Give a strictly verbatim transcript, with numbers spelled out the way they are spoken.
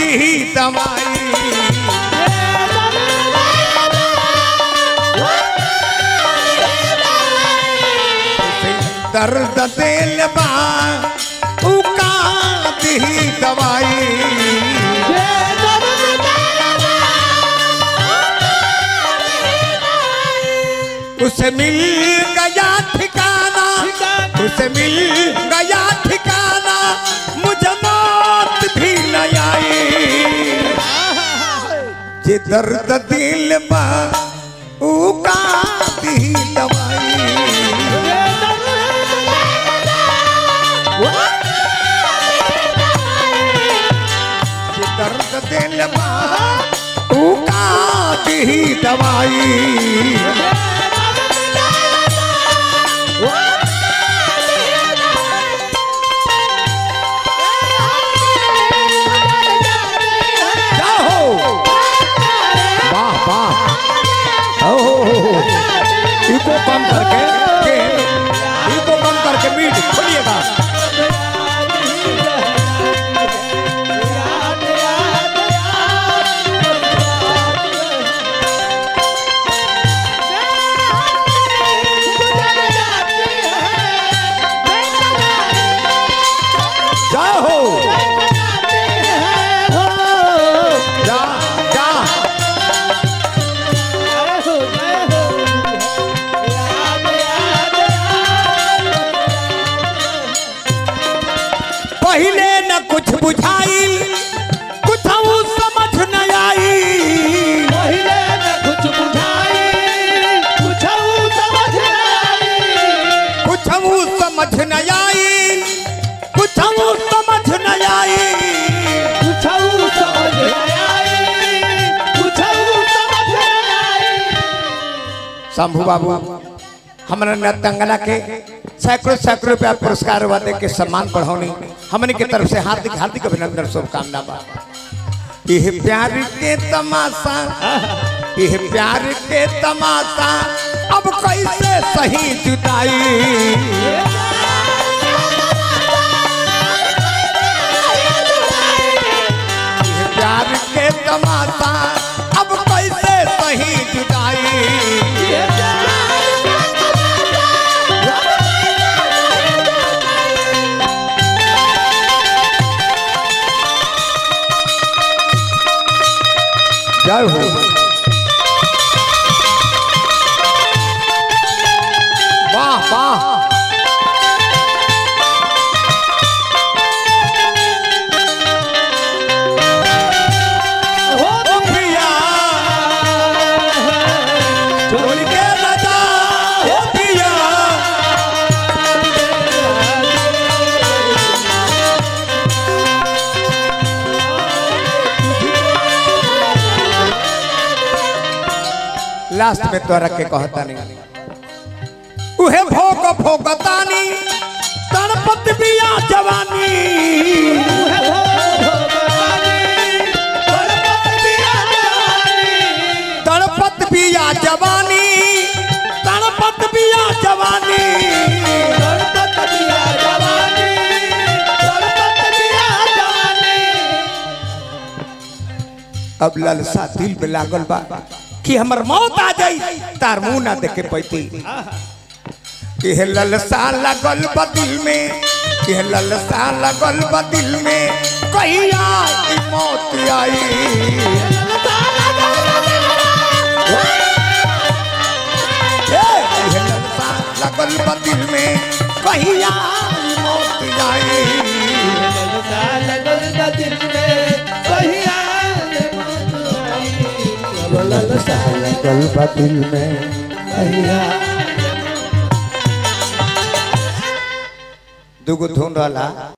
दी दवाई दर्द दिल बा उका दी दवाई उसे मिल गया ठिकाना उसे मिल गया ठिकाना मुझे मौत भी न आई जे दर्द दिल बा उका दी दवाई जे दर्द दिल बा उका दी दवाई इको कम करके इको कम करके बीट खोलिएगा जाओ जा जा पहले न कुछ बुझाई कुछ समझ न आई पहले न कुछ बुझाई कुछ समझ न आई कुछ समझ न आई कुछ समझ न आई कुछ समझ न आई कुछ समझ न आई। शंभू बाबू हमारा नृत्यांगना के सैकड़ों सैकड़ों रुपया पुरस्कार वादे के सम्मान बढ़ाने हमने के तरफ से हार्दिक हार्दिक अभिनंदन शुभकामना बा। यह प्यार के तमाशा यह प्यार के तमाशा अब कैसे सही जुदाई यह प्यार के तमाशा अब कैसे सही जुदाई जय हो वाह वाह हो पिया छोड़ के बता हो पिया लास्ट में तोरा के कहता नहीं उहे भोग भोगतानी तड़पत बिया जवानी तड़पत बिया जवानी तड़पत बिया जवानी अब ललसा दिल में लागल बा कि हमर मौत आ जाई तार मुंह ना देखे पैती यह ललसा लगल बा दिल में यह ललसा लगल बा दिल में कहिया की मौत आई यह ललसा लगल बा दिल में कहिया की मौत आई लगल बा दिल में दुगो धुन रहा